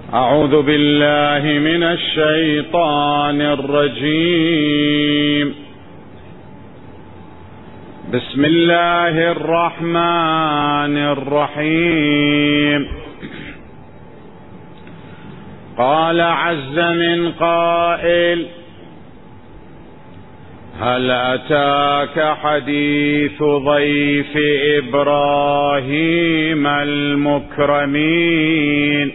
أعوذ بالله من الشيطان الرجيم. بسم الله الرحمن الرحيم. قال عز من قائل: هل أتاك حديث ضيف إبراهيم المكرمين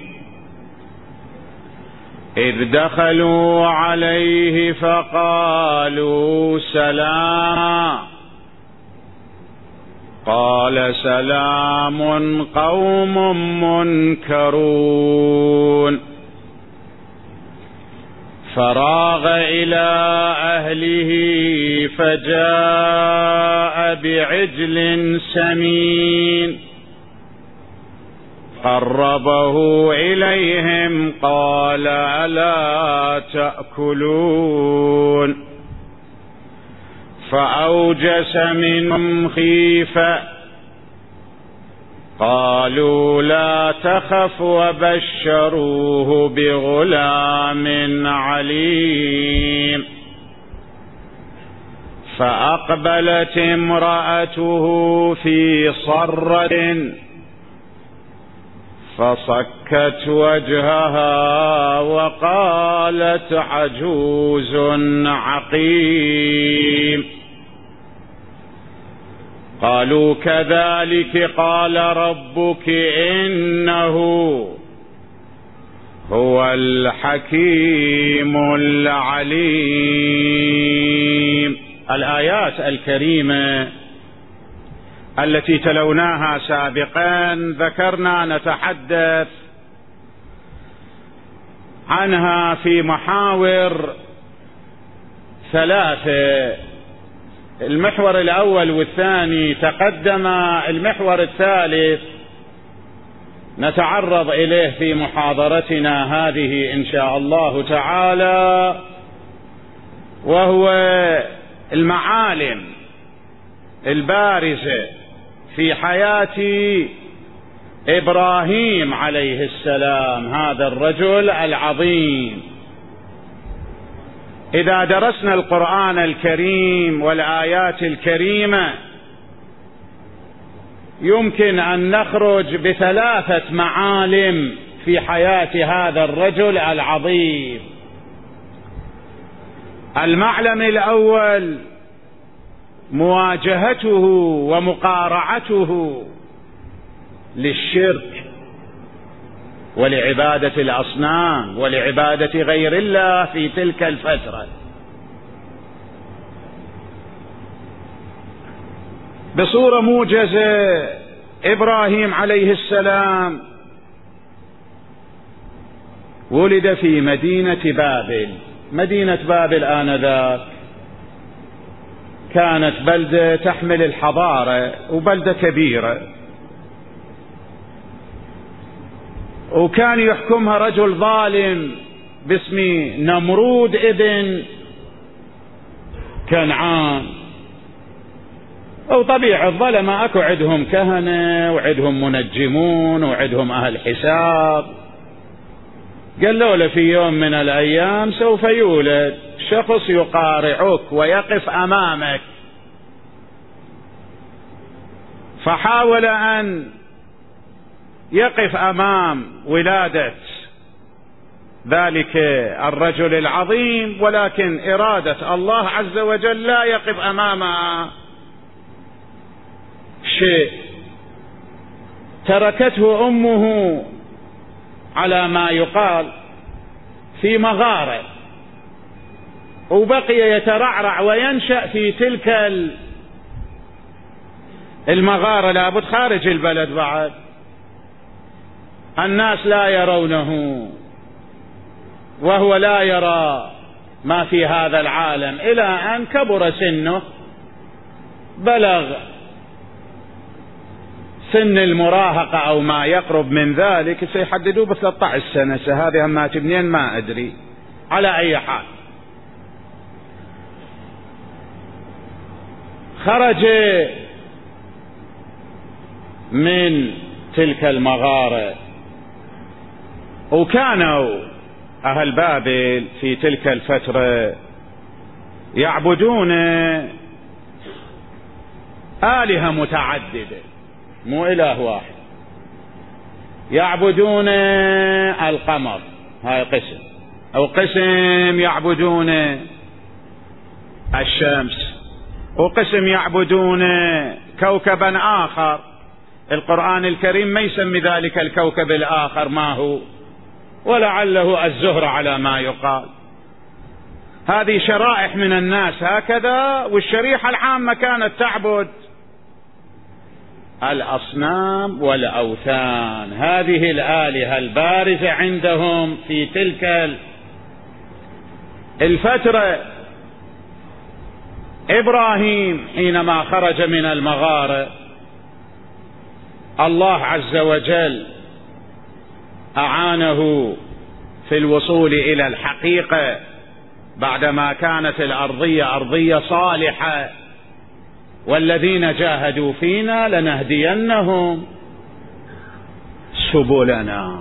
إذ دخلوا عليه فقالوا سلاما قال سلام قوم منكرون فراغ إلى أهله فجاء بعجل سمين قربه إليهم قال ألا تأكلون فأوجس منهم خيفة قالوا لا تخف وبشروه بغلام عليم فأقبلت امرأته في صرة فصكت وجهها وقالت عجوز عقيم قالوا كذلك قال ربك إنه هو الحكيم العليم. الآيات الكريمة التي تلوناها سابقا ذكرنا نتحدث عنها في محاور ثلاثة. المحور الأول والثاني تقدم، المحور الثالث نتعرض إليه في محاضرتنا هذه إن شاء الله تعالى، وهو المعالم البارزة في حياة إبراهيم عليه السلام، هذا الرجل العظيم. إذا درسنا القرآن الكريم والآيات الكريمة يمكن أن نخرج بثلاثة معالم في حياة هذا الرجل العظيم. المعلم الأول مواجهته ومقارعته للشرك ولعبادة الأصنام ولعبادة غير الله في تلك الفترة. بصورة موجزة إبراهيم عليه السلام ولد في مدينة بابل. مدينة بابل آنذاك كانت بلدة تحمل الحضارة وبلدة كبيرة، وكان يحكمها رجل ظالم باسم نمرود ابن كنعان. وطبيعي الظلمة اكو عندهم كهنة وعندهم منجمون وعندهم اهل حساب. قالوا له في يوم من الايام سوف يولد شخص يقارعك ويقف امامك. فحاول ان يقف امام ولادة ذلك الرجل العظيم، ولكن إرادة الله عز وجل لا يقف امامها شيء. تركته امه على ما يقال في مغارة، وبقي يترعرع وينشأ في تلك المغارة، لابد خارج البلد بعد، الناس لا يرونه وهو لا يرى ما في هذا العالم، إلى أن كبر سنه، بلغ سن المراهقة أو ما يقرب من ذلك، سيحددوه ب 13 سنة. هذه ما تبنين ما أدري. على أي حال خرج من تلك المغارة وكانوا أهل بابل في تلك الفترة يعبدون آلهة متعددة، مو إله واحد. يعبدون القمر، هاي قسم، أو قسم يعبدون الشمس، وقسم يعبدون كوكبا آخر. القرآن الكريم ما يسمي ذلك الكوكب الآخر ما هو، ولعله الزهرة على ما يقال. هذه شرائح من الناس هكذا، والشريحة العامة كانت تعبد الأصنام والأوثان. هذه الآلهة البارزة عندهم في تلك الفترة. إبراهيم حينما خرج من المغارة الله عز وجل أعانه في الوصول إلى الحقيقة بعدما كانت الأرضية أرضية صالحة، والذين جاهدوا فينا لنهدينهم سبلنا.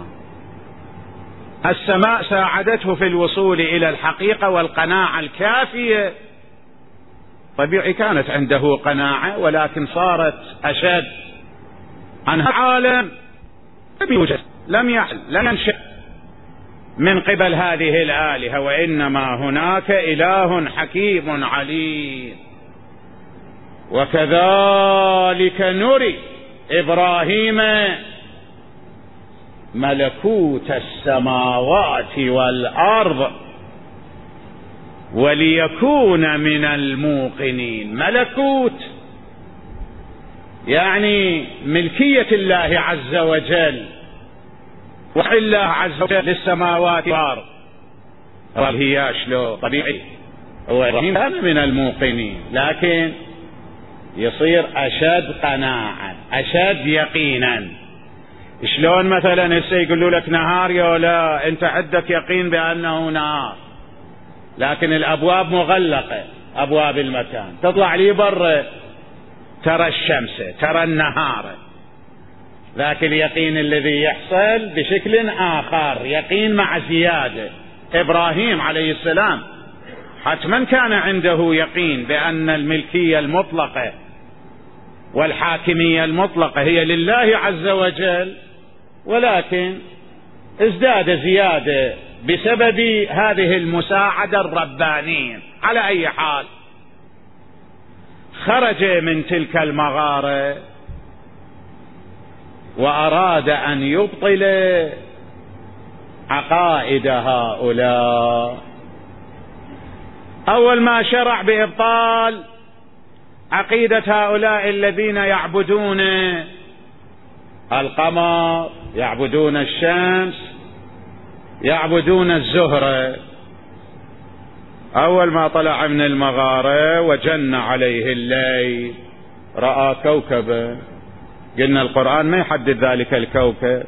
السماء ساعدته في الوصول إلى الحقيقة والقناعة الكافية. طبيعي كانت عنده قناعة، ولكن صارت أشد عن العالم. لم يوجد، لم ينشأ من قبل هذه الآلهة، وإنما هناك إله حكيم عليم. وكذلك نري إبراهيم ملكوت السماوات والأرض وليكون من الموقنين. ملكوت يعني ملكية الله عز وجل، وحي الله عز وجل للسماوات والأرض. هي شلون؟ طبيعي هو إبراهيم كان من الموقنين، لكن يصير أشد قناعة، أشد يقينا. شلون مثلا هسه يقولوا لك نهار، يا لا أنت عندك يقين بأنه نهار، لكن الأبواب مغلقة، أبواب المكان، تطلع لي برا ترى الشمس، ترى النهار. ذاك اليقين الذي يحصل بشكل آخر، يقين مع زيادة. إبراهيم عليه السلام حتما كان عنده يقين بأن الملكية المطلقة والحاكمية المطلقة هي لله عز وجل، ولكن ازداد زيادة بسبب هذه المساعدة الربانية. على أي حال خرج من تلك المغارة وأراد أن يبطل عقائد هؤلاء. أول ما شرع بإبطال عقيدة هؤلاء الذين يعبدون القمر، يعبدون الشمس، يعبدون الزهرة. أول ما طلع من المغارة وجن عليه الليل رأى كوكبا. قلنا القرآن ما يحدد ذلك الكوكب،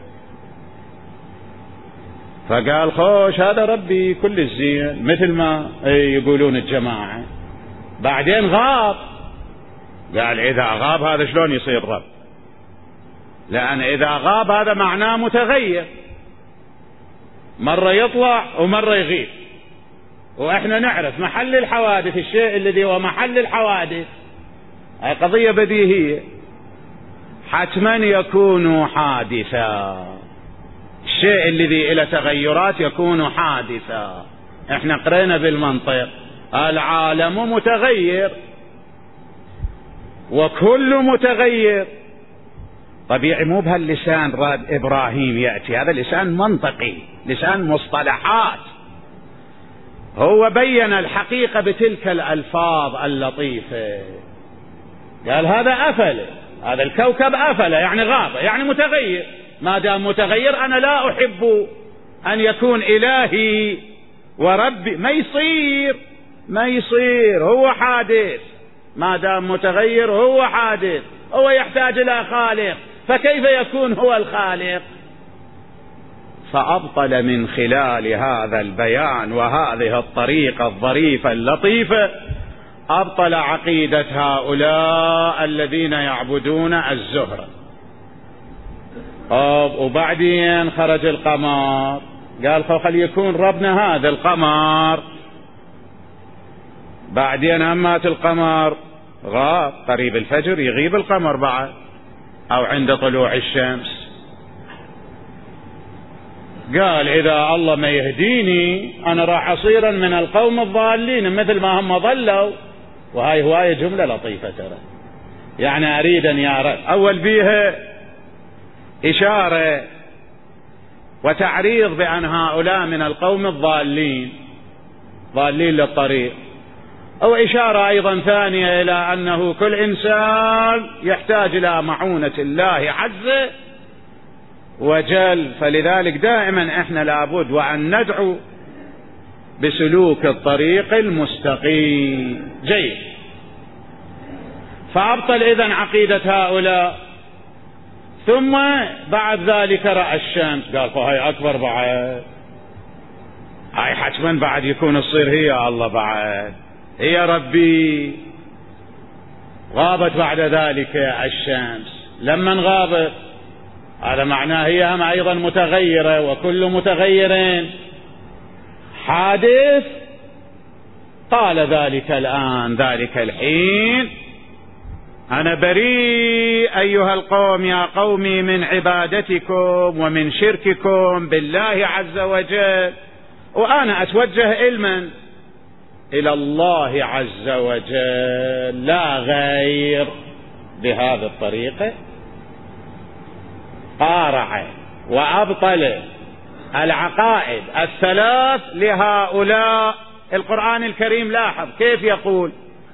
فقال خوش هذا ربي كل الزين مثل ما يقولون الجماعة. بعدين غاب، قال إذا غاب هذا شلون يصير رب؟ لأن إذا غاب هذا معناه متغير، مرة يطلع ومرة يغيب، وإحنا نعرف محل الحوادث، الشيء الذي هو محل الحوادث هي قضية بديهية، حتما يكون حادثا. الشيء الذي إلى تغيرات يكون حادثا. احنا قرينا بالمنطق العالم متغير وكل متغير. طبيعي مو بهاللسان راد إبراهيم يأتي، هذا لسان منطقي، لسان مصطلحات. هو بين الحقيقة بتلك الألفاظ اللطيفة. قال هذا أفل، هذا الكوكب أفل يعني غاب، يعني متغير. ما دام متغير أنا لا أحب أن يكون إلهي وربي. ما يصير، هو حادث. ما دام متغير هو حادث، هو يحتاج إلى خالق، فكيف يكون هو الخالق؟ فأبطل من خلال هذا البيان وهذه الطريقة الظريفة اللطيفة، أبطل عقيدة هؤلاء الذين يعبدون الزهرة. وبعدين خرج القمر، قال خل يكون ربنا هذا القمر. بعدين همات القمر غاب، قريب الفجر يغيب القمر بعد، أو عند طلوع الشمس. قال إذا الله ما يهديني أنا راح أصيرا من القوم الضالين مثل ما هم ضلوا. وهاي هواية جملة لطيفة ترى، يعني أريد أن يعرف أول بيها إشارة وتعريض بأن هؤلاء من القوم الضالين، ضالين للطريق، أو إشارة أيضا ثانية إلى أنه كل إنسان يحتاج إلى معونة الله عز وجل. فلذلك دائما احنا لابد وأن ندعو بسلوك الطريق المستقيم. جيد. فأبطل إذن عقيدة هؤلاء. ثم بعد ذلك رأى الشمس، قال فهي أكبر بعد، هاي حتما بعد يكون الصير هي الله بعد، هي ربي. غابت بعد ذلك الشمس. لما غابت هذا معناه هي هم أيضا متغيرة، وكل متغير حادث. قال ذلك الآن، ذلك الحين، أنا بريء أيها القوم يا قومي من عبادتكم ومن شرككم بالله عز وجل، وأنا أتوجه علما إلى الله عز وجل لا غير. بهذه الطريقة قارع وأبطل العقائد الثلاث لهؤلاء. القرآن الكريم لاحظ كيف يقول: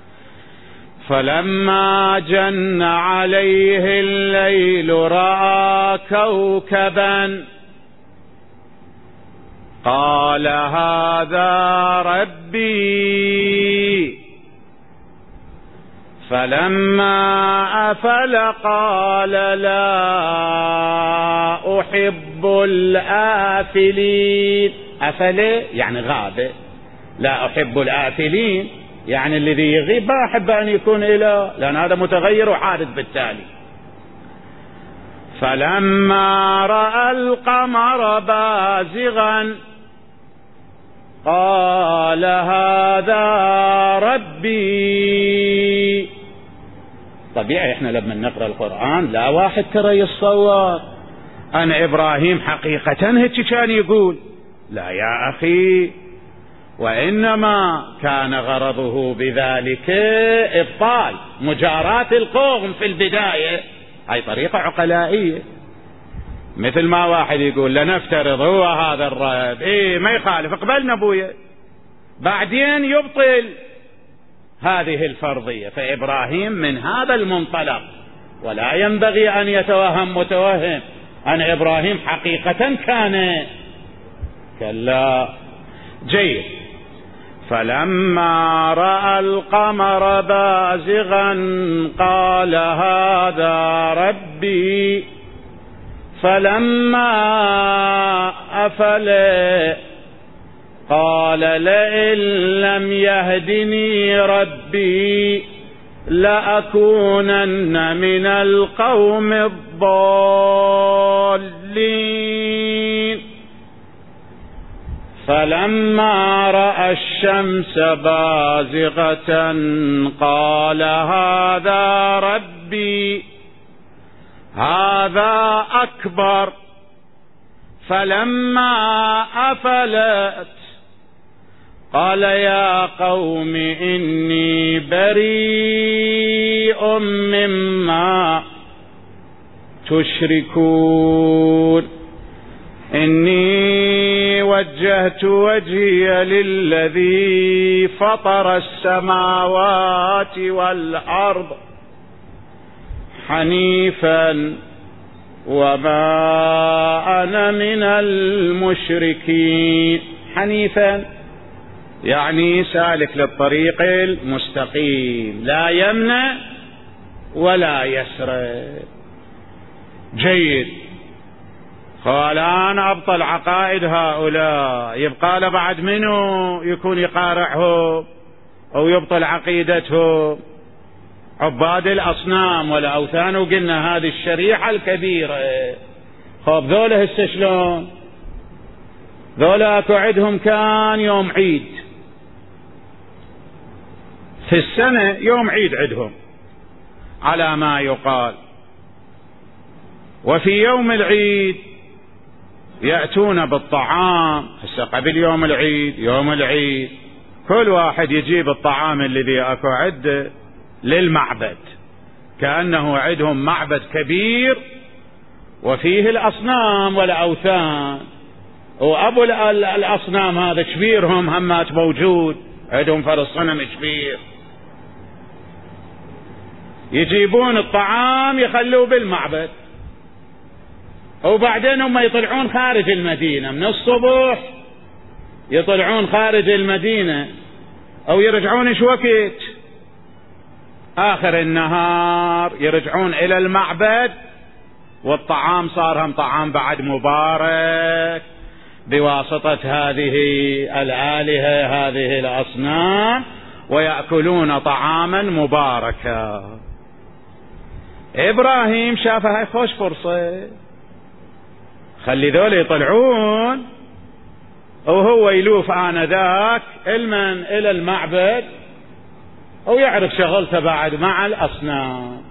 فلما جن عليه الليل رأى كوكبا قال هذا ربي، فلما أفل قال لا أحب الآفلين. أفل يعني غاب، لا أحب الآفلين يعني الذي يغيب ما أحب أن يكون إله، لأن هذا متغير وحادث بالتالي. فلما رأى القمر بازغا قال هذا ربي. طبيعي احنا لما نقرأ القرآن لا واحد ترى يتصور أن إبراهيم حقيقة هيك كان يقول، لا يا أخي، وإنما كان غرضه بذلك إبطال مجاراة القوم في البداية. هاي طريقة عقلائية، مثل ما واحد يقول لنفترض هو هذا الرب، ما يخالف، اقبلنا ابويا، بعدين يبطل هذه الفرضية. فإبراهيم من هذا المنطلق، ولا ينبغي أن يتوهم متوهم أن إبراهيم حقيقة كان، كلا. جيد. فلما رأى القمر بازغا قال هذا ربي، فلما أفل قال لئن لم يهدني ربي لأكونن من القوم الضالين. فلما رأى الشمس بازغة قال هذا ربي هذا أكبر. فلما أفلت قال يا قوم إني بريء مما تشركون، إني وجهت وجهي للذي فطر السماوات والأرض حنيفا وما أنا من المشركين. حنيفا يعني سالك للطريق المستقيم، لا يمنع ولا يسرع. جيد. قال أنا أبطل عقائد هؤلاء، يبقى له بعد منه يكون يقارعهم أو يبطل عقيدتهم؟ عباد الأصنام والأوثان. وقلنا هذه الشريحة الكبيرة خب ذولا هسه شلون؟ ذولا اكو عندهم كان يوم عيد في السنة، يوم عيد عندهم على ما يقال، وفي يوم العيد يأتون بالطعام. هسه قبل يوم العيد، يوم العيد كل واحد يجيب الطعام الذي اكو عنده للمعبد، كأنه عندهم معبد كبير وفيه الأصنام والأوثان، وأبو الأصنام هذا كبيرهم همات موجود، عندهم فرس صنم كبير، يجيبون الطعام يخلوه بالمعبد، وبعدين هم يطلعون خارج المدينة من الصبح، يطلعون خارج المدينة أو يرجعون إيش وقت؟ آخر النهار يرجعون إلى المعبد، والطعام صار هم طعام بعد مبارك بواسطة هذه الآلهة، هذه الأصنام، ويأكلون طعاما مباركا. إبراهيم شاف هاي خوش فرصة، خلي ذول يطلعون وهو يلوف آنذاك المن إلى المعبد ويعرف شغلته بعد مع الأصنام.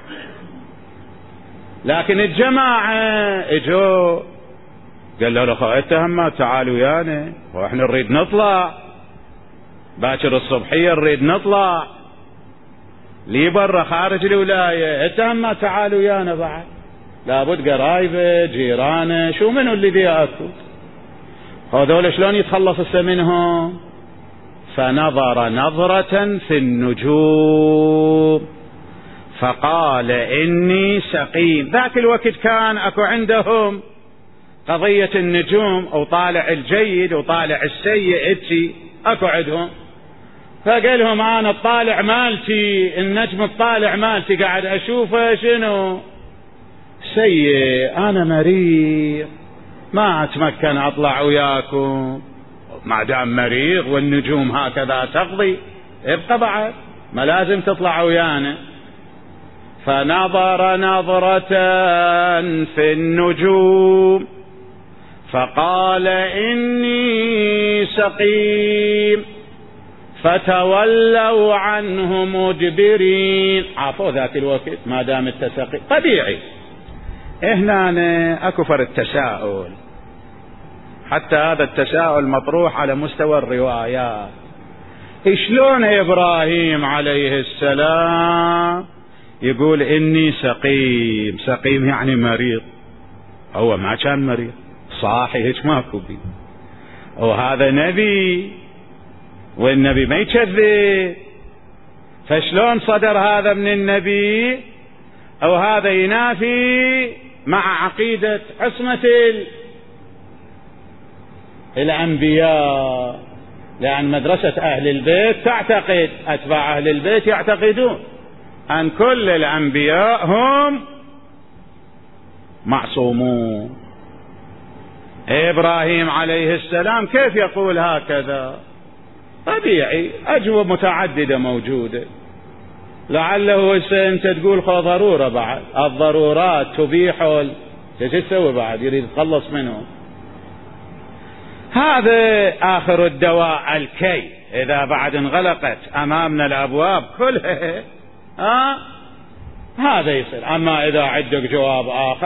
لكن الجماعة اجوا قالوا له خايته هم تعالوا ويانا، واحنا نريد نطلع باكر الصبحية، نريد نطلع لي برا خارج الولاية، انت هم تعالوا ويانا بعد، لابد قرايبه جيرانه شو منو اللي بيأكل. هذول شلون يتخلص منهم؟ فنظر نظرة في النجوم فقال إني سقيم. ذاك الوقت كان أكو عندهم قضية النجوم، أو طالع الجيد وطالع السيء، اتي أكو عندهم. فقال لهم أنا الطالع مالتي، النجم الطالع مالتي قاعد أشوفه شنو؟ سيء، أنا مريض ما أتمكن أطلع وياكم، ما دام مريض والنجوم هكذا تقضي، ابقى بعد ما لازم تطلع ويانا. فنظر نظرة في النجوم فقال إني سقيم فتولوا عنه مدبرين. عافوا ذاك الوقت ما دام التسقي طبيعي. هنا أكفر التساؤل، حتى هذا التساؤل مطروح على مستوى الروايات. شلون إبراهيم عليه السلام يقول إني سقيم؟ سقيم يعني مريض، هو ما كان مريض، صاحي هيك ماكو بي، وهذا نبي والنبي ما يكذب، فشلون صدر هذا من النبي؟ أو هذا ينافي مع عقيدة عصمة الأنبياء، لأن مدرسة أهل البيت تعتقد، أتباع أهل البيت يعتقدون أن كل الأنبياء هم معصومون. إبراهيم عليه السلام كيف يقول هكذا؟ طبيعي، أجوبة متعددة موجودة، لعله أنت تقول ضرورة، بعد الضرورات تبيح شو تسوي بعد؟ يريد يتخلص منهم. هذا آخر الدواء الكي، إذا بعد انغلقت أمامنا الأبواب كلها هذا يصير. أما إذا عندك جواب آخر،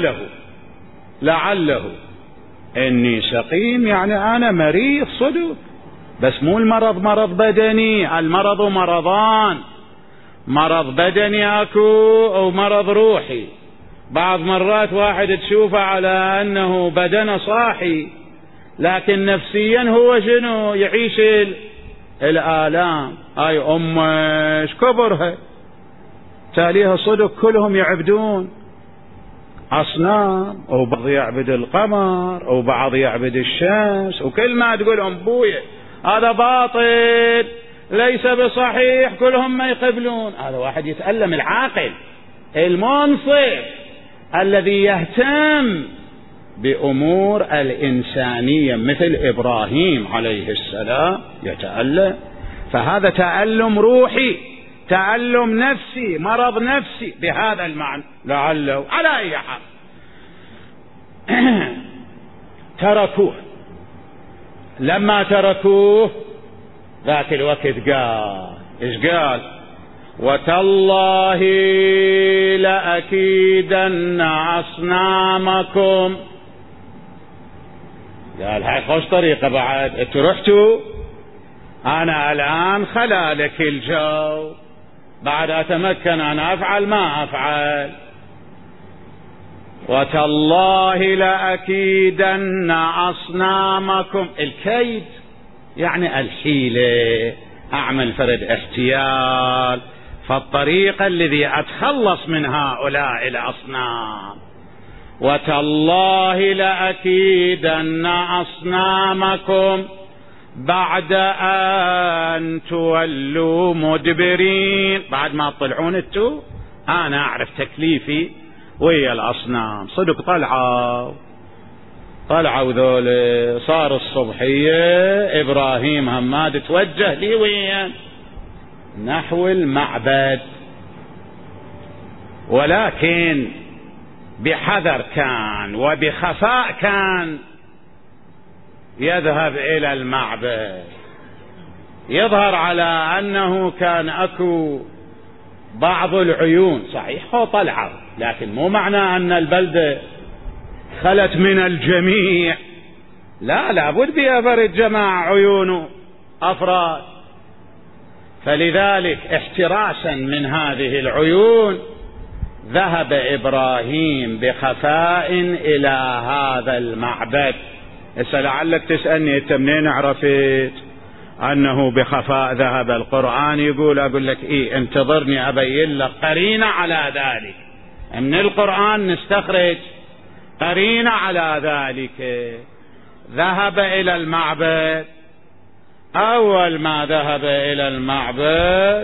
لعله إني سقيم يعني أنا مريض صدق، بس مو المرض مرض بدني، المرض مرضان، مرض بدني أكو أو مرض روحي. بعض مرات واحد تشوفه على أنه بدنه صاحي، لكن نفسيا هو شنو؟ يعيش الآلام. هاي أمش كبرها تاليها صدق كلهم يعبدون أصنام، وبعض يعبد القمر وبعض يعبد الشمس، وكل ما تقولهم بويا هذا باطل ليس بصحيح كلهم ما يقبلون. هذا واحد يتألم، العاقل المنصف الذي يهتم بأمور الإنسانية مثل إبراهيم عليه السلام يتألم. فهذا تألم روحي، تألم نفسي، مرض نفسي بهذا المعنى. لعله على أي حال تركوه. لما تركوه ذاك الوقت قال إيش قال؟ وتالله لأكيدن أصنامكم. قال هاي خوش طريقة بعد، انتوا رحتوا، أنا الآن خلالك الجو، بعد أتمكن أن أفعل ما أفعل. وتالله لأكيدن أصنامكم، الكيد يعني الحيلة، أعمل فرد احتيال، فالطريقة الذي أتخلص من هؤلاء الأصنام. وتالله لأكيدن أصنامكم بعد أن تولوا مدبرين. بعد ما تطلعون انتو أنا أعرف تكليفي ويا الأصنام. صدق طلعوا ذول، صار الصبحية إبراهيم هماد توجه لي وين؟ نحو المعبد، ولكن بحذر كان وبخفاء كان يذهب إلى المعبد. يظهر على أنه كان أكو بعض العيون، صحيح هو طلعوا، لكن مو معنى أن البلدة خلت من الجميع، لا، لابد بها فرد جماعة عيون أفراد. فلذلك احتراسا من هذه العيون ذهب إبراهيم بخفاء إلى هذا المعبد. لعلك تسألني انت منين عرفت أنه بخفاء ذهب؟ القرآن يقول، أقول لك إيه، انتظرني أبين لك قرينة على ذلك. من القرآن نستخرج قرينة على ذلك. ذهب إلى المعبد، أول ما ذهب إلى المعبد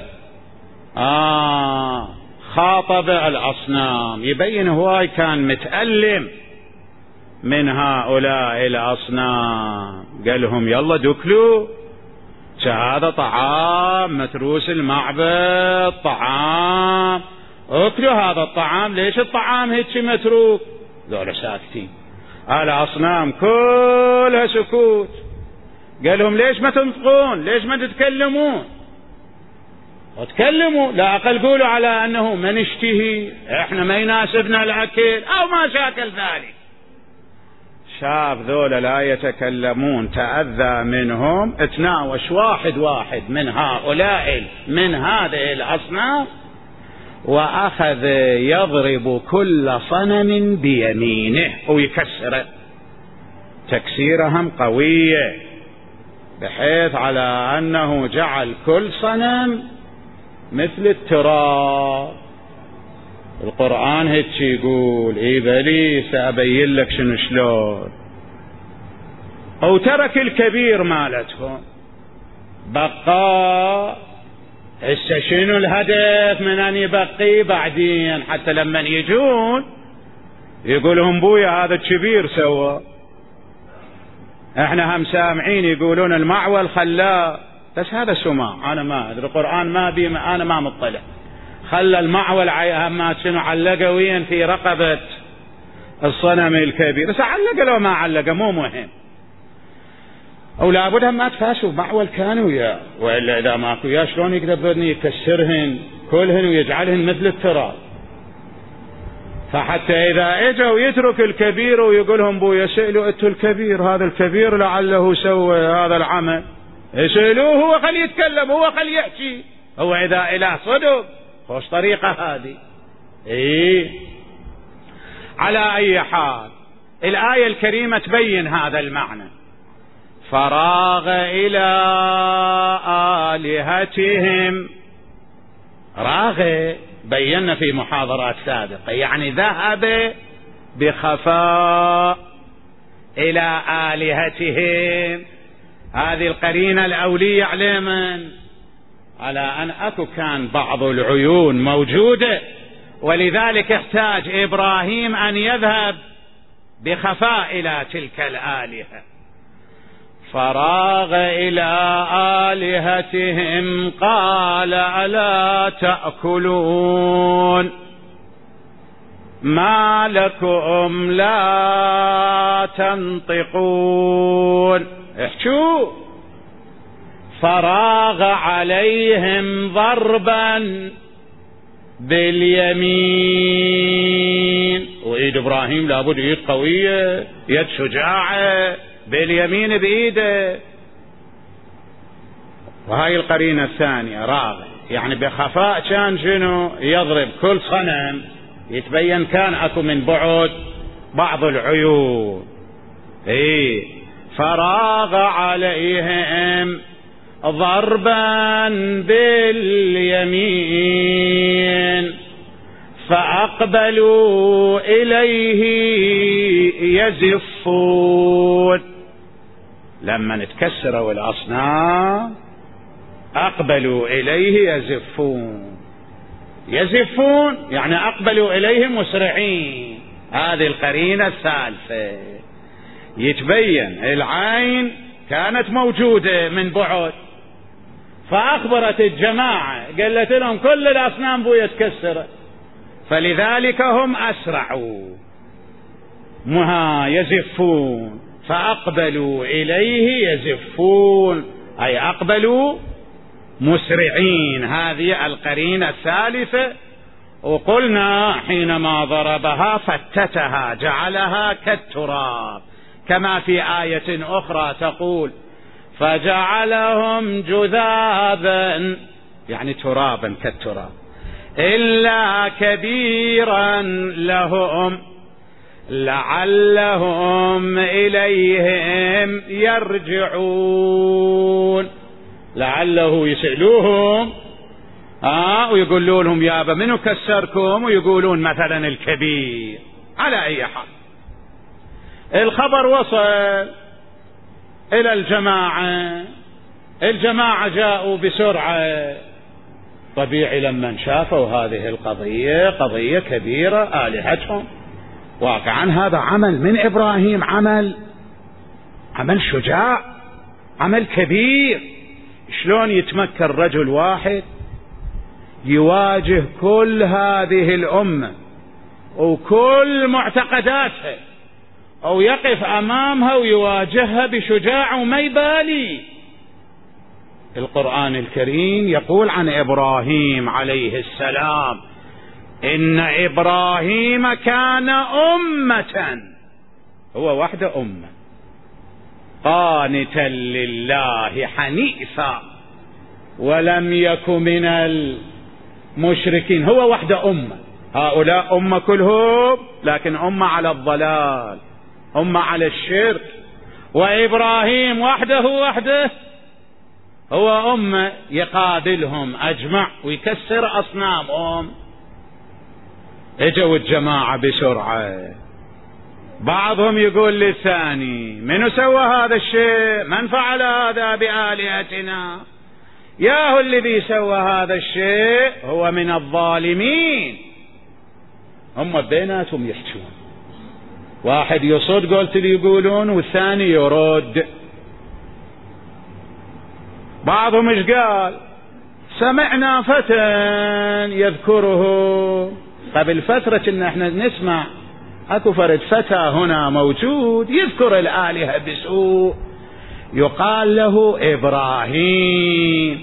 خاطب الأصنام، يبين هواي كان متألم من هؤلاء الأصنام. قال لهم يلا دكلوا، هذا طعام متروس المعبد، طعام اكلوا هذا الطعام. ليش الطعام هيك متروك؟ ذولا ساكتين، الأصنام كلها سكوت. قال لهم ليش ما تنطقون؟ ليش ما تتكلمون؟ وتكلموا، لا أقل قولوا على أنه ما نشتهي، احنا ما يناسبنا الأكل أو ما شاكل ذلك. شاف ذولا لا يتكلمون، تأذى منهم، اتناوش واحد واحد من هؤلاء من هذه الأصنام، وأخذ يضرب كل صنم بيمينه ويكسره تكسيرهم قوية، بحيث على أنه جعل كل صنم مثل التراب. القرآن هيك يقول، إيه بلي سأبين لك شنو شلون. أو ترك الكبير مالتهم بقى. هسه شنو الهدف من أن يبقي بعدين؟ حتى لما يجون يقولهم بويا هذا الكبير سوى. احنا هم سامعين يقولون المعول خلاه، بس هذا سماع، انا ما ادري، القرآن ما بي، انا ما مطلع. خلى المعول هم شنو علقه وين في رقبة الصنم الكبير، بس علقه لو ما علقه مو مهم. او لابد هم ما تفاشوا معول كانوا وياه، والا اذا ماكو وياه شلون يقدر يكسرهن كلهن ويجعلهن مثل التراب. فحتى إذا اجوا يترك الكبير ويقولهم بويا سألوا انتوا الكبير، هذا الكبير لعله سوى هذا العمل، يسألوه هو خلي يتكلم، هو خلي يحكي، هو إذا إله صدق خوش طريقة هذه. إيه، على أي حال الآية الكريمة تبين هذا المعنى. فراغ إلى آلهتهم، راغ بينا في محاضرات سابقة، يعني ذهب بخفاء إلى آلهتهم. هذه القرينة الأولية على من؟ على أن أكو كان بعض العيون موجودة، ولذلك احتاج إبراهيم أن يذهب بخفاء إلى تلك الآلهة. فراغ إلى آلهتهم قال ألا تأكلون. ما لكم لا تنطقون، احكوا. فراغ عليهم ضربا باليمين، وإيد إبراهيم لابد إيد قوية، يد شجاعة، باليمين بإيده. وهاي القرينة الثانية، راغ يعني بخفاء كان شنو يضرب كل صنم يتبين كان اكو من بعد بعض العيون. فراغ عليهم ضربا باليمين فأقبلوا إليه يزفون. لما نتكسروا الأصنام أقبلوا إليه يزفون. يزفون يعني أقبلوا إليه مسرعين. هذه القرينة الثالثة، يتبين العين كانت موجودة من بعد، فأخبرت الجماعة قالت لهم كل الأصنام بويا تكسرت، فلذلك هم أسرعوا. يزفون فأقبلوا إليه يزفون، أي أقبلوا مسرعين. هذه القرينة الثالثة. وقلنا حينما ضربها فتتها جعلها كالتراب، كما في آية أخرى تقول فجعلهم جذابا، يعني ترابا كالتراب، إلا كبيرا لهم لعلهم إليهم يرجعون. لعله يسألوهم ويقولون لهم يابا منو كسركم، ويقولون مثلا الكبير. على أي حال الخبر وصل إلى الجماعة جاءوا بسرعة. طبيعي لما شافوا هذه القضية قضية كبيرة آلهتهم، واقعا هذا عمل من إبراهيم، عمل شجاع، عمل كبير. شلون يتمكن رجل واحد يواجه كل هذه الأمة وكل معتقداتها، أو يقف أمامها ويواجهها بشجاعة وما يبالي. القرآن الكريم يقول عن إبراهيم عليه السلام إن إبراهيم كان أمة، هو وحده أمة، قانتا لله حنيفا ولم يك من المشركين. هو وحده أمة، هؤلاء أمة كلهم، لكن أمة على الضلال، أمة على الشرك. وإبراهيم وحده هو أمة يقابلهم أجمع ويكسر أصنامهم. اجوا الجماعة بسرعة، بعضهم يقول للثاني منو سوى هذا الشيء، من فعل هذا بآلهتنا؟ ياهو الذي سوى هذا الشيء هو من الظالمين. هم بيناتهم يحجون، واحد يصد قلت لي يقولون، والثاني يرد. بعضهم ايش قال؟ سمعنا فتى يذكره. قبل فترة كنا احنا نسمع اكو فرد فتى هنا موجود يذكر الآلهة بسوء، يقال له إبراهيم.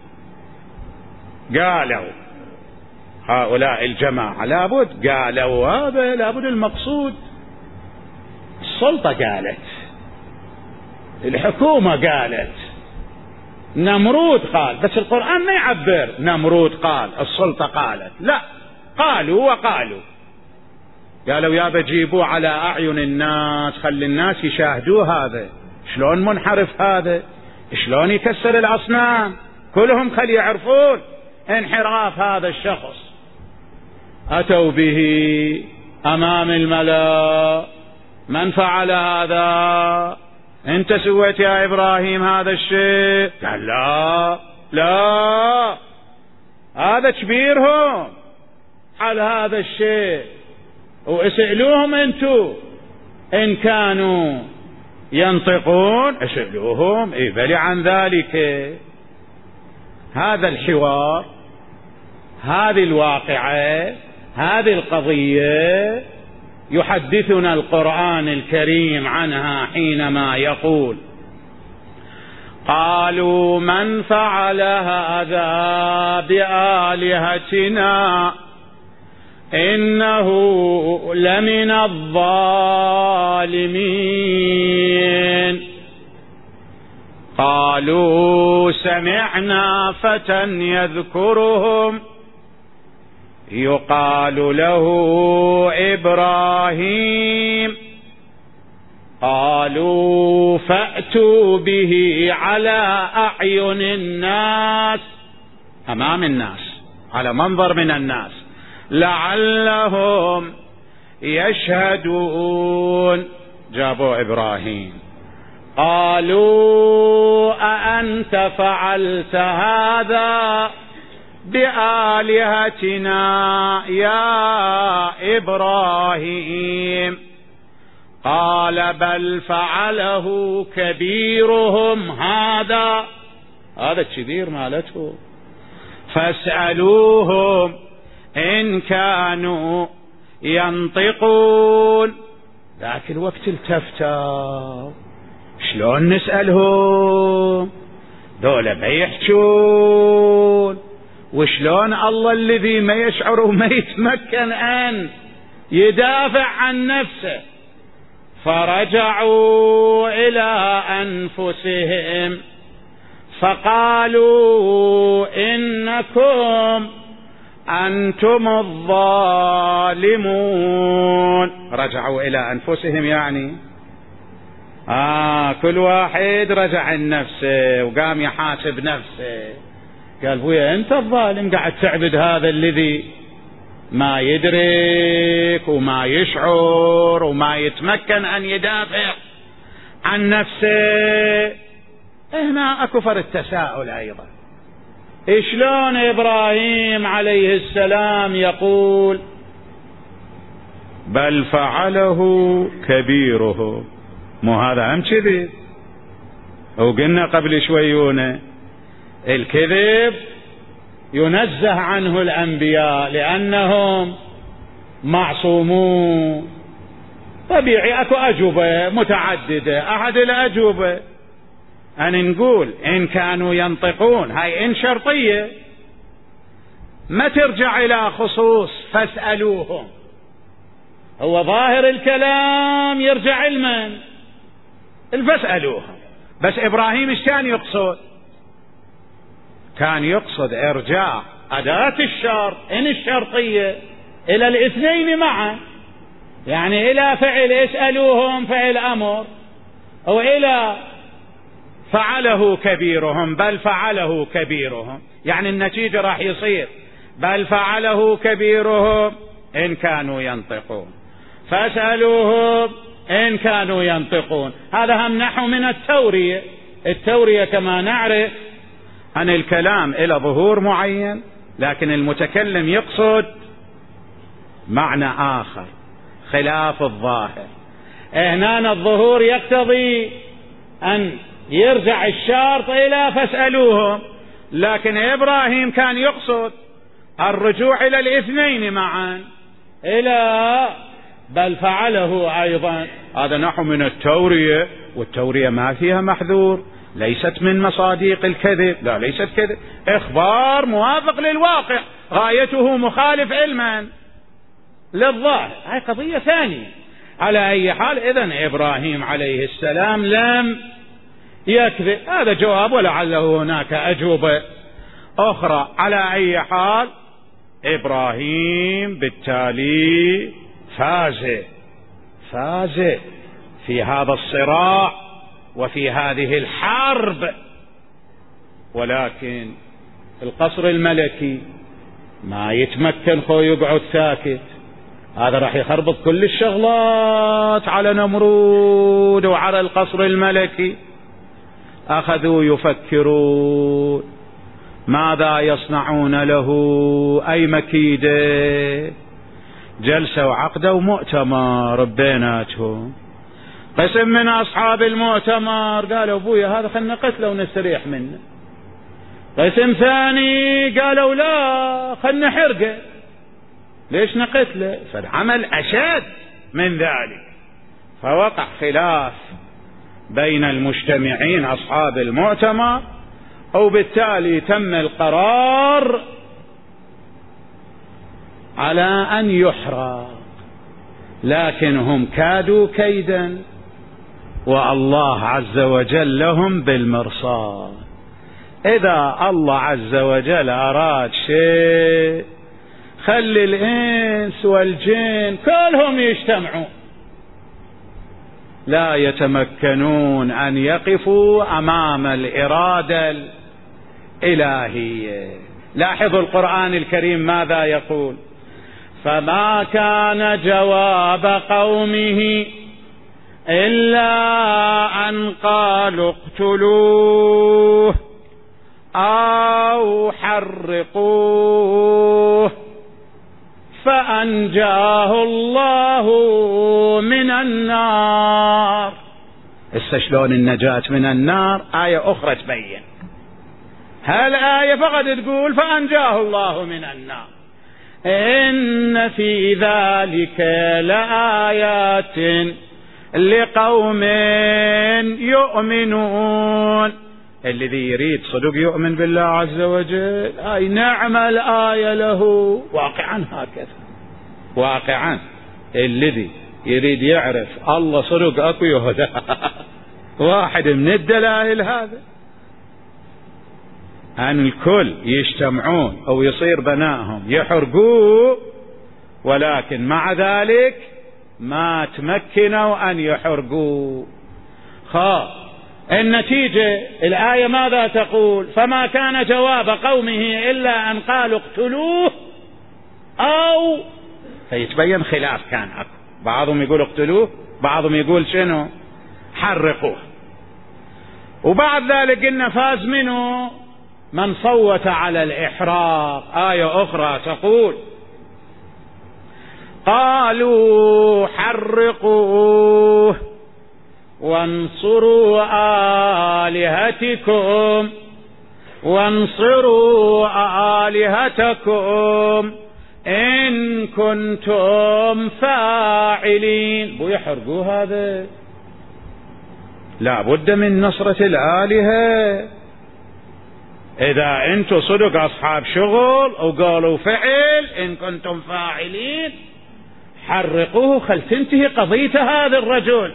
قالوا هؤلاء الجماعة لابد، قالوا هذا لابد المقصود السلطة قالت، الحكومة قالت، نمرود قال، بس القرآن ما يعبر نمرود قال السلطة قالت، لا، قالوا وقالوا. قالوا يا بجيبوا على أعين الناس، خلي الناس يشاهدوا هذا شلون منحرف، هذا شلون يكسر الأصنام، كلهم خلي يعرفون انحراف هذا الشخص. أتوا به أمام الملأ، من فعل هذا؟ أنت سويت يا إبراهيم هذا الشيء؟ قال لا هذا كبيرهم على هذا الشيء، واسألوهم أنتوا إن كانوا ينطقون، اسألوهم بل عن ذلك. هذا الحوار، هذه الواقعة هذه القضية يحدثنا القرآن الكريم عنها حينما يقول: قالوا من فعل هذا بآلهتنا إنه لمن الظالمين. قالوا سمعنا فتى يذكرهم يقال له إبراهيم قالوا فأتوا به على أعين الناس، أمام الناس، على منظر من الناس، لعلهم يشهدون. جابوا إبراهيم، قالوا أأنت فعلت هذا بآلهتنا يا إبراهيم؟ قال بل فعله كبيرهم هذا الكبير مالته فاسألوهم إن كانوا ينطقون. ذاك الوقت التفتوا، شلون نسألهم؟ دولة ما يحجون، وشلون الله الذي ما يشعر وما يتمكن أن يدافع عن نفسه؟ فرجعوا إلى أنفسهم فقالوا إنكم أنتم الظالمون. رجعوا إلى أنفسهم يعني كل واحد رجع لنفسه وقام يحاسب نفسه، قال بويا أنت الظالم، قاعد تعبد هذا الذي ما يدرك وما يشعر وما يتمكن أن يدافع عن نفسه. هنا أكفر التساؤل أيضا، شلون إبراهيم عليه السلام يقول بل فعله كبيره؟ مو هذا هم كذب؟ وقلنا قبل شويونه الكذب ينزه عنه الأنبياء لأنهم معصومون. طبيعي أكو أجوبة متعددة، أحد الأجوبة أن نقول إن كانوا ينطقون، هاي إن شرطية ما ترجع إلى خصوص فاسألوهم، هو ظاهر الكلام يرجع لمن؟ فاسألوهم. بس إبراهيم ايش كان يقصد؟ كان يقصد إرجاع أداة الشرط إن الشرطية إلى الاثنين معا، يعني إلى فعل اسألوهم فعل أمر، أو إلى فعله كبيرهم بل فعله كبيرهم، يعني النتيجة راح يصير بل فعله كبيرهم إن كانوا ينطقون، فاسألوهم إن كانوا ينطقون. هذا هم نحو من التورية. التورية كما نعرف عن الكلام إلى ظهور معين، لكن المتكلم يقصد معنى آخر خلاف الظاهر. هنا الظهور يقتضي أن يرجع الشرط إلى فاسألوهم، لكن إبراهيم كان يقصد الرجوع إلى الاثنين معا، إلى بل فعله أيضا. هذا نحو من التورية، والتورية ما فيها محذور، ليست من مصادق الكذب، لا ليست كذب، إخبار موافق للواقع، غايته مخالف علما للظاهر، هاي قضية ثانية. على أي حال إذن إبراهيم عليه السلام لم يكذب، هذا جواب، ولعله هناك أجوبة أخرى. على أي حال إبراهيم بالتالي فاز في هذا الصراع وفي هذه الحرب، ولكن القصر الملكي ما يتمكن خو يقعد ساكت، هذا راح يخربط كل الشغلات على نمرود وعلى القصر الملكي. أخذوا يفكرون ماذا يصنعون له، أي مكيدة. جلسوا عقدوا مؤتمر بيناتهم، قسم من أصحاب المؤتمر قالوا بويا هذا خلنا قتله ونستريح منه، قسم ثاني قالوا لا خلنا حرقه، ليش نقتله؟ فالعمل أشد من ذلك. فوقع خلاف بين المجتمعين أصحاب المؤتمر، وبالتالي تم القرار على أن يحرق، لكنهم كادوا كيدا والله عز وجل لهم بالمرصاد. إذا الله عز وجل أراد شيء خلي الإنس والجن كلهم يجتمعوا، لا يتمكنون أن يقفوا أمام الإرادة الإلهية. لاحظوا القرآن الكريم ماذا يقول: فما كان جواب قومه إلا أن قالوا اقتلوه أو حرقوه فأنجاه الله من النار. شلون النجاة من النار؟ آية أخرى تبين. هالآية فقط تقول فأنجاه الله من النار. إن في ذلك لآيات لقوم يؤمنون. الذي يريد صدق يؤمن بالله عز وجل أي نعم الآية له واقعا هكذا. واقعا الذي يريد يعرف الله صدق أكو يهدى واحد من الدلائل هذا أن الكل يجتمعون أو يصير بنائهم يحرقوه، ولكن مع ذلك ما تمكنوا أن يحرقوه. النتيجة الآية ماذا تقول؟ فما كان جواب قومه إلا أن قالوا اقتلوه أو، فيتبين خلاف كان أكو، بعضهم يقول اقتلوه، بعضهم يقول شنو؟ حرقوه. وبعد ذلك إن فاز منه من صوت على الإحراق. آية أخرى تقول قالوا حرقوه وانصروا آلهتكم إن كنتم فاعلين. بو يحرقوا هذا لا بد من نصرة الآلهة. إذا أنتم صدق أصحاب شغل وقالوا فعل إن كنتم فاعلين حرقوه خل تنتهي قضية هذا الرجل.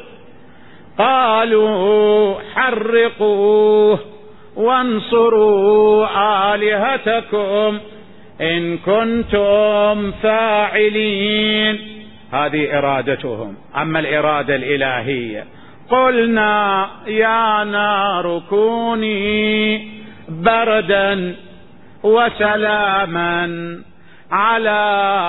قالوا حرقوه وانصروا آلهتكم إن كنتم فاعلين. هذه إرادتهم. أما الإرادة الإلهية قلنا يا نار كوني بردا وسلاما على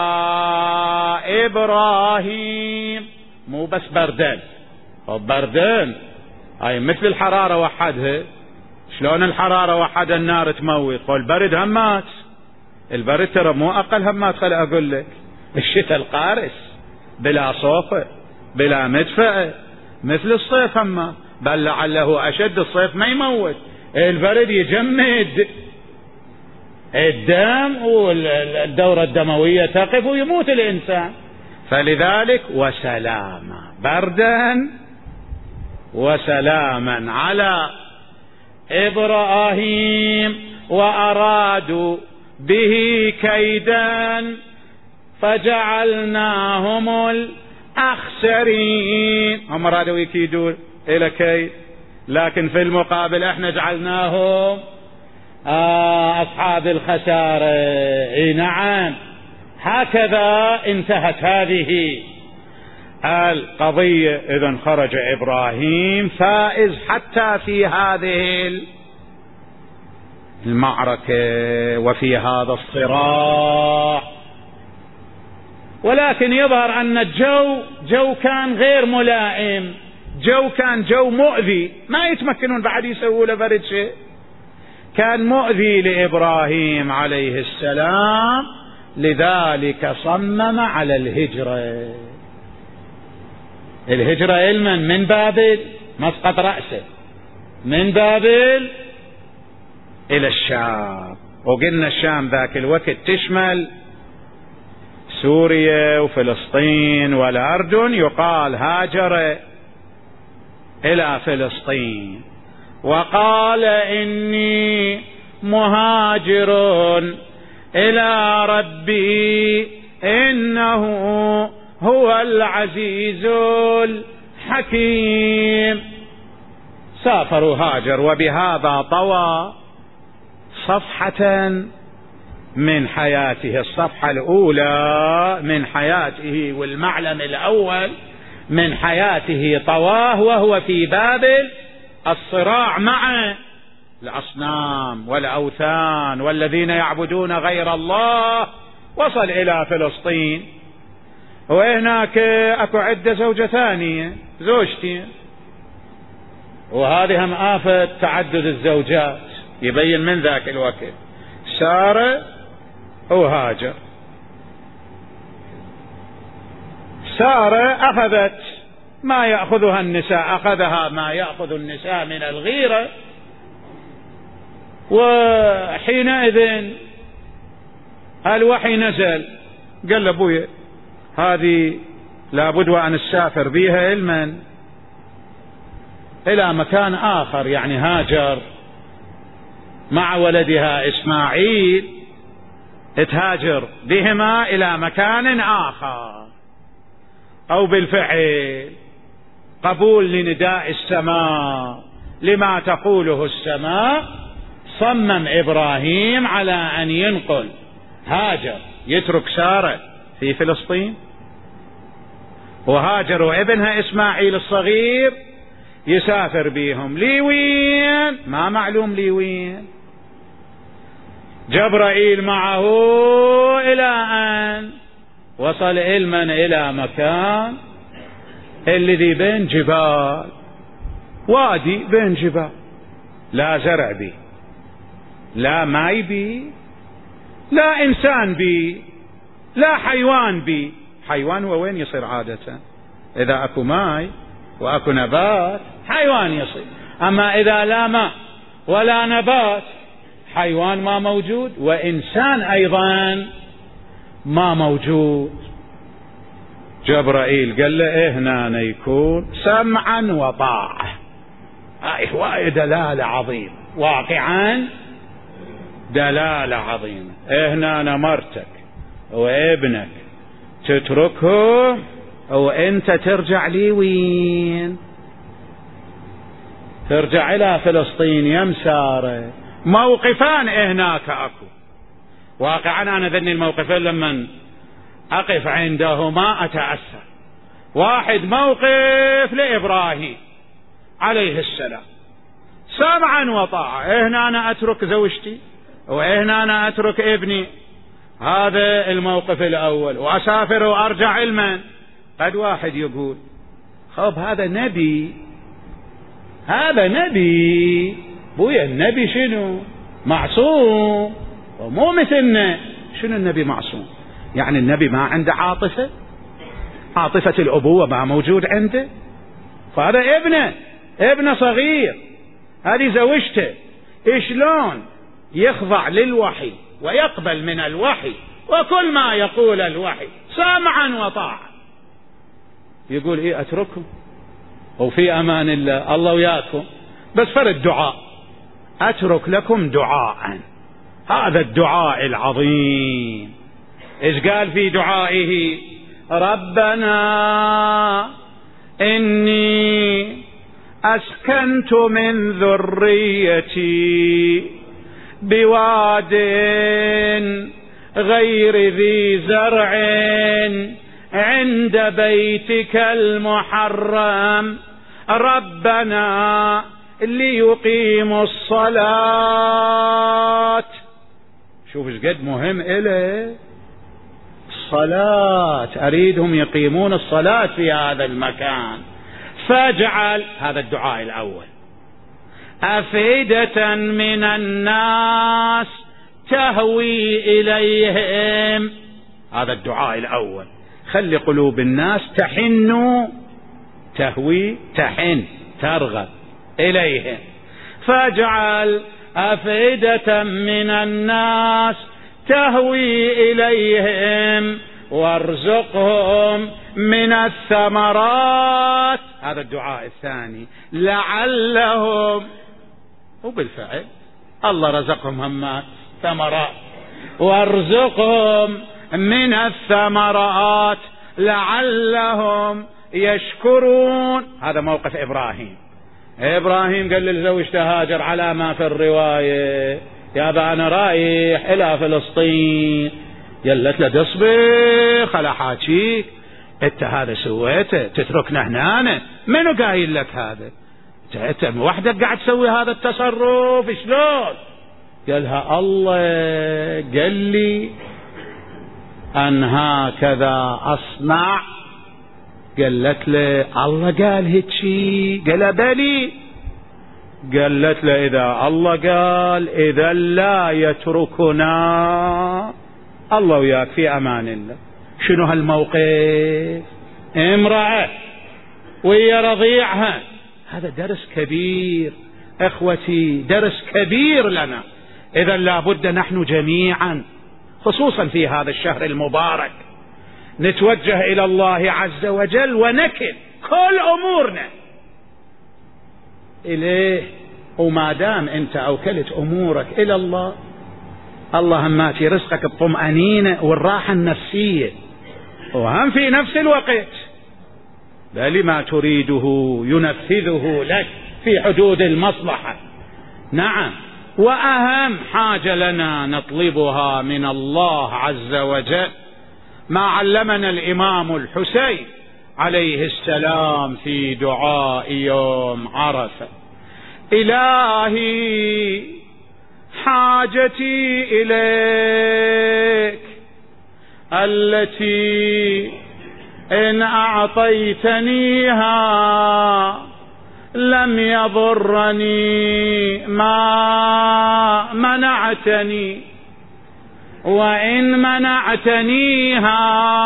إبراهيم. مو بس بردان، بردان هاي مثل الحرارة وحدها. شلون الحرارة وحد النار تموت؟ قول برد همات. البرد ترى مو أقل همات. خل أقول لك الشتاء القارس بلا صوفة بلا مدفأة مثل الصيف هما، بل لعله أشد. الصيف ما يموت، البرد يجمد الدم والدورة الدموية تقف ويموت الإنسان. فلذلك وسلاما، بردا وسلاما على إبراهيم وأرادوا به كيدا فجعلناهم الأخسرين. هم أرادوا يكيدون إلى كيد، لكن في المقابل احنا جعلناهم أصحاب الخسارة. نعم، هكذا انتهت هذه القضية. إذن خرج إبراهيم فائز حتى في هذه المعركة وفي هذا الصراع. ولكن يظهر أن الجو كان غير ملائم، كان جو مؤذي، ما يتمكنون بعد يسووا له برد شيء. كان مؤذي لإبراهيم عليه السلام، لذلك صمم على الهجرة علما من بابل، مسقط رأسه من بابل إلى الشام. وقلنا الشام ذاك الوقت تشمل سوريا وفلسطين والأردن يقال هاجر إلى فلسطين وقال إني مهاجر إلى ربي إنه هو العزيز الحكيم. سافروا هاجر، وبهذا طوى صفحة من حياته، الصفحة الأولى من حياته والمعلم الأول من حياته طواه وهو في بابل، الصراع مع الأصنام والأوثان والذين يعبدون غير الله. وصل إلى فلسطين، وهناك أكو عدة زوجة ثانية، زوجتي، وهذه هم آفة تعدد الزوجات، يبين من ذاك الوقت سارة وهاجر. سارة أخذت ما يأخذها النساء، أخذها ما يأخذ النساء من الغيرة، وحينئذ الوحي نزل قال لأبوي هذه لابد وأن نسافر بها إلى مكان آخر، يعني هاجر مع ولدها إسماعيل تهاجر بهما إلى مكان آخر. أو بالفعل قبول لنداء السماء لما تقوله السماء، صمم إبراهيم على أن ينقل هاجر، يترك سارة في فلسطين، وهاجر وابنها إسماعيل الصغير يسافر بيهم لوين ما معلوم لوين. جبرائيل معه إلى أن وصل إلى مكان الذي بين جبال، وادي بين جبال، لا زرع بي، لا ماء بي، لا إنسان بي، لا حيوان بي. حيوان هو وين يصير عادة؟ إذا أكو ماء وأكو نبات حيوان يصير، أما إذا لا ماء ولا نبات حيوان ما موجود، وإنسان أيضا ما موجود. جبرائيل قال له هنا يكون سمعا وطاعة. هاي دلالة عظيمة، واقعا دلالة عظيمة. هنا مرتك وابنك تتركه وانت ترجع لي وين؟ ترجع الى فلسطين يا مسارة. موقفان هناك اكو، واقعا انا ذني الموقفين لما اقف عندهما اتأثر. واحد موقف لإبراهيم عليه السلام سمعا وطاعة، هنا انا اترك زوجتي وهنا انا اترك ابني، هذا الموقف الاول، واسافر وارجع المن. قد واحد يقول خب هذا نبي، هذا نبي بويا، النبي شنو؟ معصوم ومو مثلنا. شنو النبي معصوم؟ يعني النبي ما عنده عاطفة؟ عاطفة الأبوة ما موجود عنده؟ فهذا ابنه صغير، هذه زوجته، شلون يخضع للوحي ويقبل من الوحي وكل ما يقول الوحي سمعا وطاعة؟ يقول اتركهم وفي امان الله وياكم، بس فرد دعاء، اترك لكم دعاء. هذا الدعاء العظيم ايش قال في دعائه؟ ربنا اني اسكنت من ذريتي بواد غير ذي زرع عند بيتك المحرم ربنا ليقيموا الصلاة. شوف ايش قد مهم إليه الصلاة، أريدهم يقيمون الصلاة في هذا المكان. فاجعل، هذا الدعاء الأول، أفئدة من الناس تهوي إليهم. هذا الدعاء الأول، خلي قلوب الناس تحن، تهوي، تحن، ترغب إليهم. فاجعل أفئدة من الناس تهوي إليهم وارزقهم من الثمرات، هذا الدعاء الثاني، لعلهم، وبالفعل الله رزقهم هم ثمرات، وارزقهم من الثمرات لعلهم يشكرون. هذا موقف إبراهيم. إبراهيم قال لزوجته هاجر على ما في الرواية: يا أبا أنا رايح إلى فلسطين. قالت له: تصبر خلا حاجيك، انت هذا سويته تتركنا هنا؟ منو قايل لك هذا؟ انت وحدك قاعد تسوي هذا التصرف، شلون؟ قالها: الله قال لي أن هكذا أصنع. قالت له: الله قال هيك شيء؟ قال: بلي. قالت له: إذا الله قال إذا لا يتركنا الله وياك في أمان الله. شنو هالموقف؟ امرأة وهي رضيعها، هذا درس كبير اخوتي، درس كبير لنا. إذا لابد نحن جميعا خصوصا في هذا الشهر المبارك نتوجه إلى الله عز وجل ونكل كل أمورنا إليه. وما دام أنت أوكلت أمورك إلى الله، اللهم في رزقك الطمأنينة والراحة النفسية، وهم في نفس الوقت بل ما تريده ينفذه لك في حدود المصلحة. نعم، وأهم حاجة لنا نطلبها من الله عز وجل ما علمنا الإمام الحسين عليه السلام في دعاء يوم عرفة: إلهي حاجتي إليك التي إن أعطيتنيها لم يضرني ما منعتني، وإن منعتنيها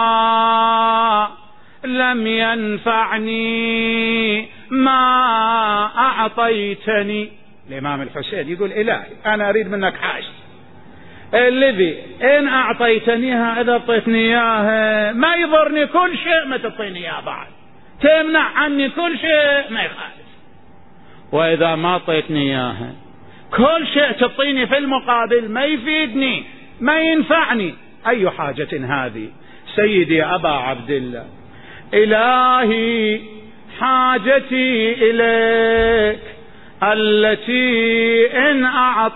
لم ينفعني ما أعطيتني. الإمام الحسين يقول: إلهي أنا أريد منك حاجة الذي إن أعطيتنيها، إذا أعطيتني إياها ما يضرني كل شيء ما تعطيني إياه، بعد تمنع عني كل شيء ما يخالف، وإذا ما أعطيتني إياها كل شيء تعطيني في المقابل ما يفيدني ما ينفعني. أي حاجة هذه سيدي أبا عبد الله؟ إلهي حاجتي إليك التي إن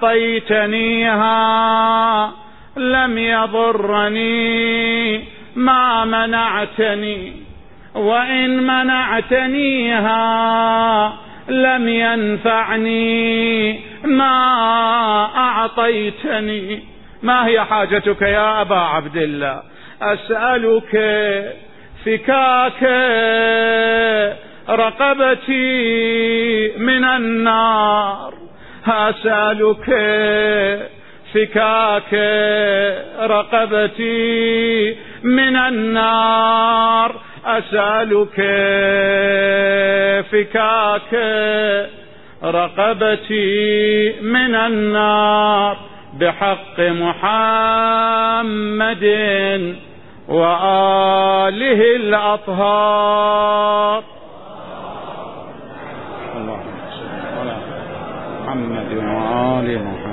أعطيتنيها لم يضرني ما منعتني، وإن منعتنيها لم ينفعني ما أعطيتني. ما هي حاجتك يا أبا عبد الله؟ أسألك فكاك رقبتي من النار، أسألك فكاك رقبتي من النار، أسألك فكاك رقبتي من النار بحق محمد وآله الأطهار. اللهم صل على محمد وآل محمد.